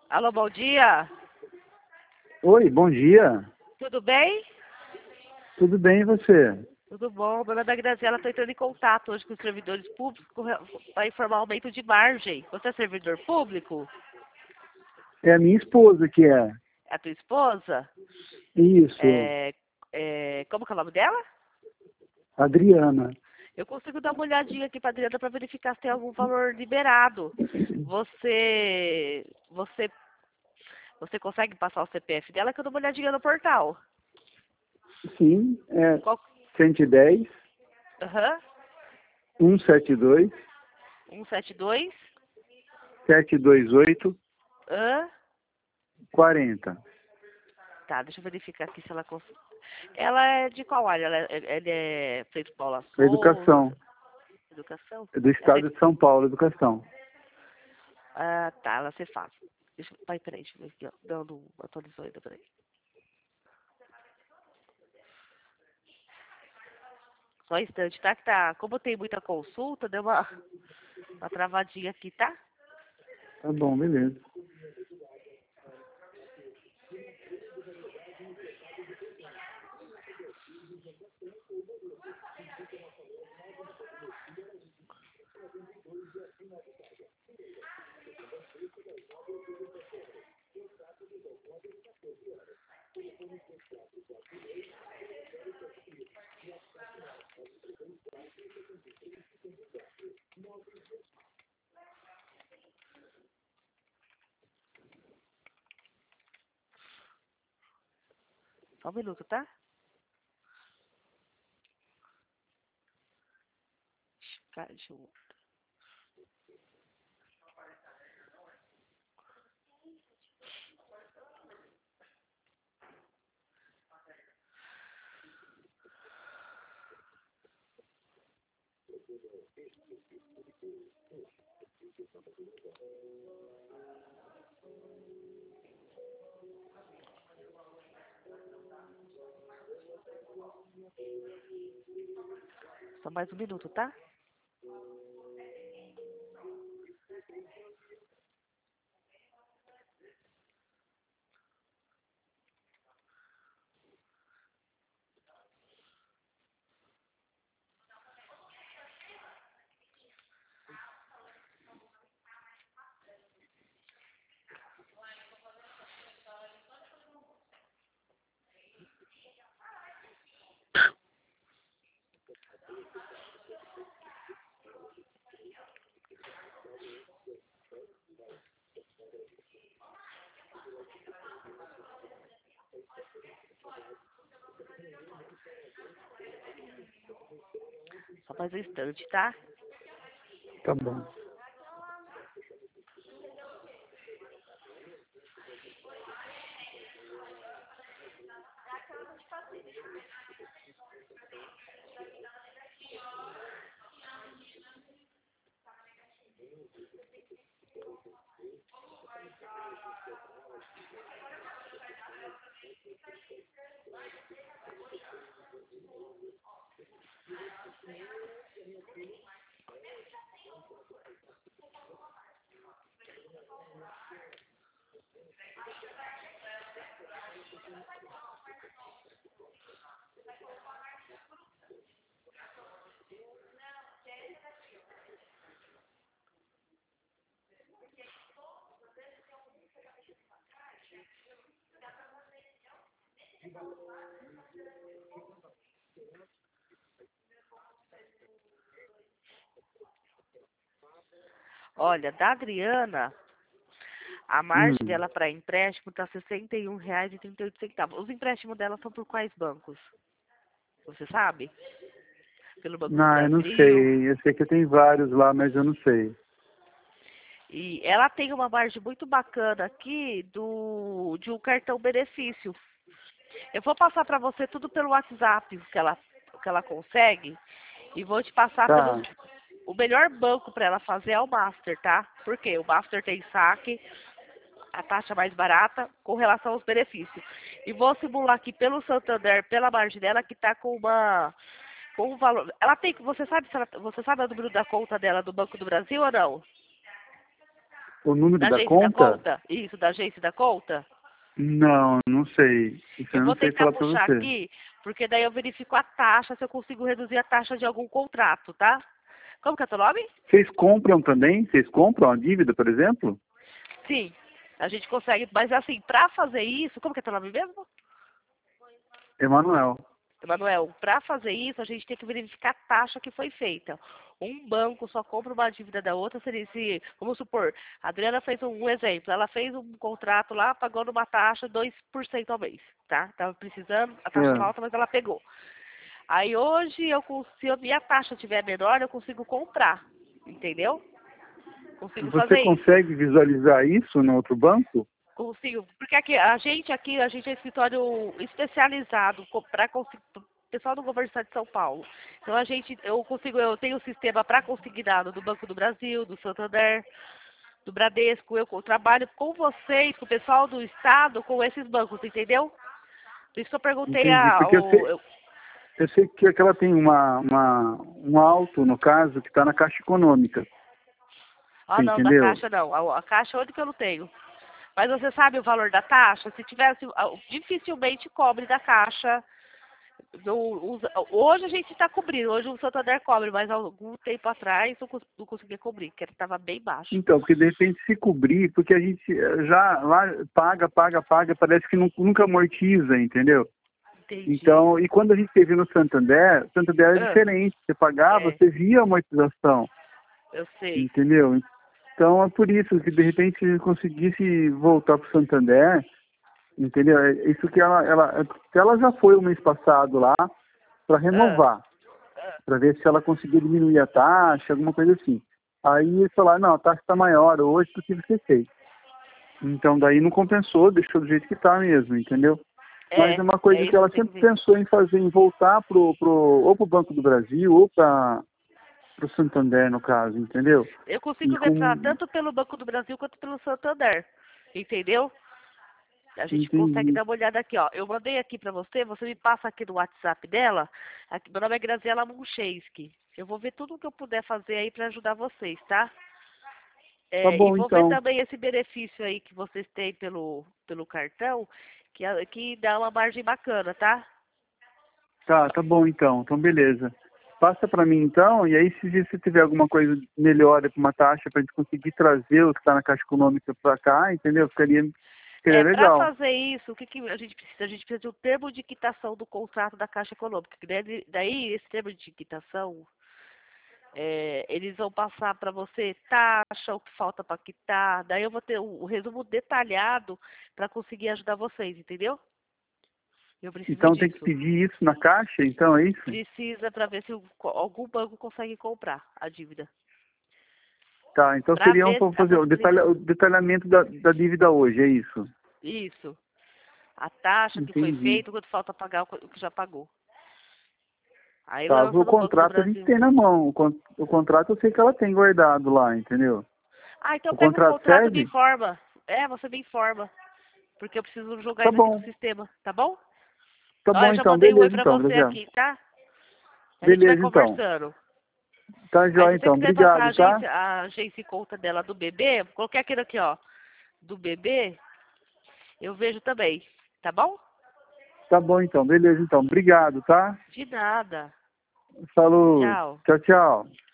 Alô, bom dia. Oi, bom dia. Tudo bem? Tudo bem e você? Tudo bom. Meu nome é Graziela, estou entrando em contato hoje com os servidores públicos para informar o aumento de margem. Você é servidor público? É a minha esposa que é. É a tua esposa? Isso, Como que é o nome dela? Adriana. Eu consigo dar uma olhadinha aqui para Adriana para verificar se tem algum valor liberado. Você, você, você consegue passar o CPF dela que eu dou uma olhadinha no portal? Sim, é Qual? 110 Aham. 172 172. 728 Hã? 40. Tá, deixa eu verificar aqui se ela consegue. Ela é de qual área? Ela é Feito Paula Educação. Souza? Educação? É do É estado feito... de São Paulo, educação. Ah, tá, ela se faz. Peraí, deixa eu ver aqui, ó. Não atualizou ainda, peraí. Só um instante, tá? Que tá. Como tem muita consulta, deu uma travadinha aqui, tá? Tá bom, beleza. Só um minuto, tá? Deixa eu... Só mais um minuto, tá? Só mais um instante, tá? Tá bom. Olha, da Adriana, a margem Hum. dela para empréstimo tá R$ 61,38. Os empréstimos dela são por quais bancos? Você sabe? Pelo Banco do Não, eu não Brasil. sei. Eu sei que tem vários lá, mas eu não sei. E ela tem uma margem muito bacana aqui de um cartão benefício. Eu vou passar para você tudo pelo WhatsApp que ela consegue e vou te passar pelos. Tá, O melhor banco para ela fazer é o Master, tá? Porque o Master tem saque, a taxa mais barata com relação aos benefícios. E vou simular aqui pelo Santander, pela margem dela, que tá com um valor. Ela tem, você sabe se ela, você sabe o número da conta dela do Banco do Brasil ou não? O número Da da agência da conta? conta? Isso, da agência da conta? Não, não sei. Isso eu Eu não vou sei tentar falar pra puxar você. aqui, porque daí eu verifico a taxa, se eu consigo reduzir a taxa de algum contrato, tá? Como que é teu nome? Vocês compram também? Vocês compram a dívida, por exemplo? Sim, a gente consegue, mas assim, para fazer isso, como que é teu nome mesmo? Emanuel. Emanuel, para fazer isso, a gente tem que verificar a taxa que foi feita. Um banco só compra uma dívida da outra, se vamos supor, a Adriana fez um exemplo, ela fez um contrato lá, pagou numa taxa 2% ao mês, tá? Tava precisando, a taxa estava É. alta, mas ela pegou. Aí hoje, se a minha taxa estiver menor, eu consigo comprar, entendeu? Consigo Você fazer isso. consegue visualizar isso no outro banco? Consigo, porque a gente é escritório especializado para pessoal do governo do estado de São Paulo. Então eu tenho um sistema para consignado do Banco do Brasil, do Santander, do Bradesco. Eu trabalho com vocês, com o pessoal do estado, com esses bancos, entendeu? Por isso que eu perguntei Entendi. Porque eu sei que ela tem um alto, no caso, que está na Caixa Econômica. Você não, da entendeu? Caixa não. A Caixa é onde que eu não tenho. Mas você sabe o valor da taxa? Se tivesse, dificilmente cobre da Caixa. Hoje a gente está cobrindo, hoje o Santander cobre, mas há algum tempo atrás não conseguia cobrir, porque estava bem baixo. Então, porque de repente se cobrir, porque a gente já lá paga, parece que nunca amortiza, entendeu? Entendi. Então, e quando a gente teve no Santander é Ah, diferente. Você pagava, é, você via a amortização, eu sei. entendeu? Então é por isso que de repente se conseguisse voltar para o Santander, entendeu? É isso que ela já foi o mês passado lá para Ah, renovar, para ver se ela conseguia diminuir a taxa, alguma coisa assim. Aí eles falaram, não, a taxa está maior hoje do que você fez. Então daí não compensou, deixou do jeito que está mesmo, entendeu? Mas é uma coisa que isso ela que tem que sempre ver. pensou em fazer, em voltar ou para o Banco do Brasil ou para o Santander, no caso, entendeu? Eu E consigo com... entrar tanto pelo Banco do Brasil quanto pelo Santander, entendeu? A gente consegue Entendi. dar uma olhada aqui, ó. Eu mandei aqui pra você me passa aqui no WhatsApp dela. Aqui, meu nome é Graziela Muncheski. Eu vou ver tudo o que eu puder fazer aí pra ajudar vocês, tá? Tá E bom, vou ver então. também esse benefício aí que vocês têm pelo cartão, que dá uma margem bacana, tá? Tá bom, então. Então, beleza. Passa para mim, então, e aí se você tiver alguma coisa melhor para uma taxa para a gente conseguir trazer o que está na Caixa Econômica para cá, entendeu? Ficaria Para legal. fazer isso, o que a gente precisa? A gente precisa de um termo de quitação do contrato da Caixa Econômica. Daí esse termo de quitação, eles vão passar para você taxa, o que falta para quitar. Daí eu vou ter o resumo detalhado para conseguir ajudar vocês, entendeu? Eu preciso Então tem que disso. pedir isso na Caixa, então, é isso? Precisa para ver se algum banco consegue comprar a dívida. Tá, então Para seria ver para a fazer possibilidade. o detalhamento da dívida hoje, é isso? Isso. A taxa que foi Entendi. feita, quanto falta pagar o que já pagou. Aí Tá, o lança no Banco do contrato a gente Brasil. tem na mão. O contrato eu sei que ela tem guardado lá, entendeu? Então O pega o contrato contrato e me serve? informa. Você me informa. Porque eu preciso jogar Tá isso aqui no bom. sistema, tá bom? Tá Ó, bom eu já então, mandei um oi beleza pra então, você Graziela. aqui, tá? A gente vai Beleza então. conversando. Tá Aí jóia se você então, quiser passar obrigado, tá? a agência e conta dela do bebê, coloquei aquilo aqui, ó. Do bebê, eu vejo também. Tá bom? Tá bom então, beleza então, obrigado, tá? De nada. Falou, Tchau. tchau, tchau.